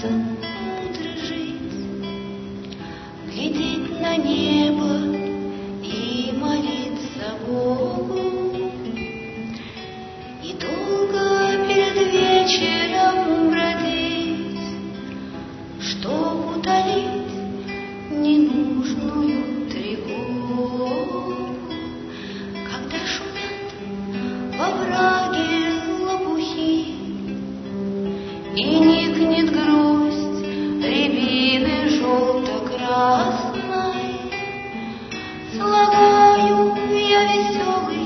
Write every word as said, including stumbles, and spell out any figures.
будто мудро жить, глядеть на небо и молиться Богу, и долго перед вечером бродить, чтоб утолить ненужную тревогу. Когда шумят во враге лопухи и никнет грусть рябины желто-красной, слагаю я веселый